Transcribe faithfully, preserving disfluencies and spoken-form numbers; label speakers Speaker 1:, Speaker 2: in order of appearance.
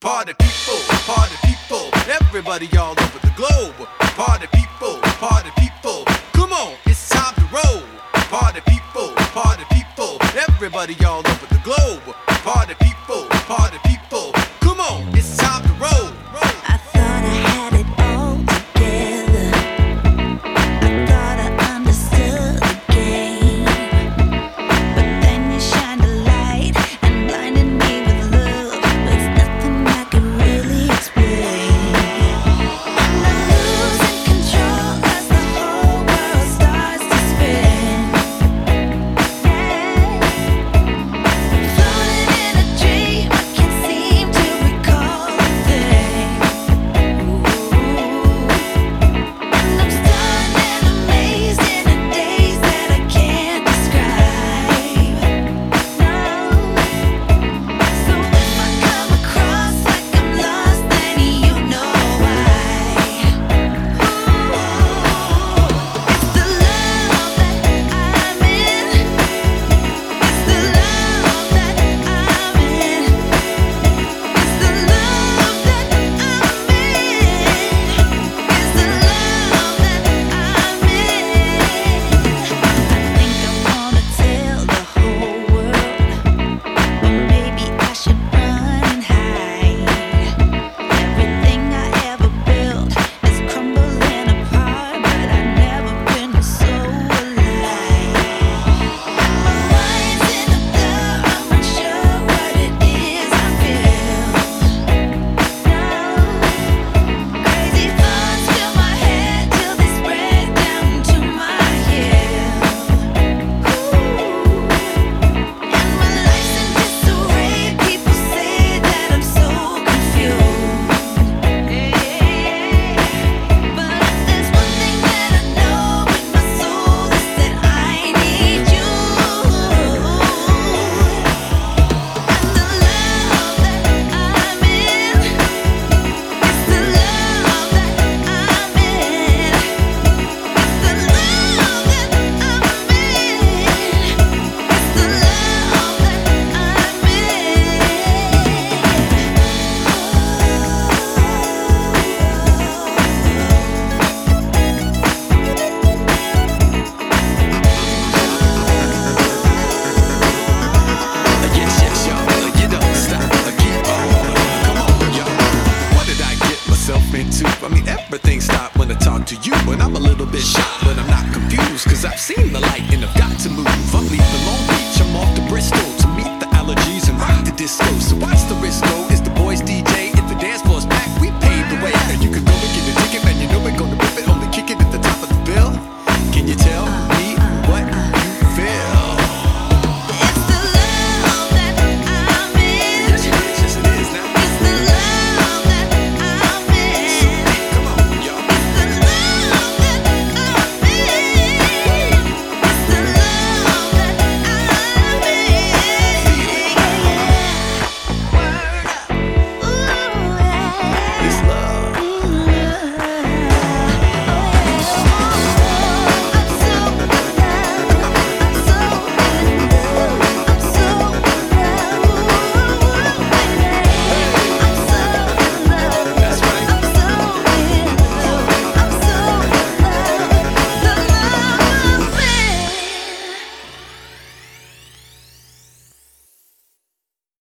Speaker 1: Party people, party people, everybody all over the globe. Party people, party people, come on, it's time to roll. Party people, party people, everybody all over the globe. Party people, party people, come on, it's time to roll.
Speaker 2: I thought I had it all together. I thought I understood the game. But then you shined a light and blinded me with love. It's nothing I could really explain. And I'm losing control as the whole world starts to spin. Floating in a dream, I can't seem to recall a thing. And I'm stunned and amazed in a daze that I can't describe. No. So if I come across like I'm lost, then you know why. It's the love that I'm in. It's the love that I'm in. It's the love that I'm in. It's the love that I'm in. I think I wanna tell the whole world, but maybe I should run and hide. Everything I ever built is crumbling apart, but I've never been so alive. And my mind's in a blur, I'm unsure what it is I feel. Crazy thoughts fill my head till they spread down to my heel. And when life's in disarray, people say that I'm so confused. But if there's one thing that I know in my soul, it's that I need you. And the love that I'm in, it's the love that I'm in. It's the love that I'm in. It's the
Speaker 1: Yes, yes, y'all, you don't stop, keep on. Come on, y'all. What did I get myself into? I mean, everything stopped when I talk to you. And I'm a little bit shocked, but I'm not confused. Cause I've seen the light and I've got to move. I'm leaving Long Beach, I'm off to Bristol.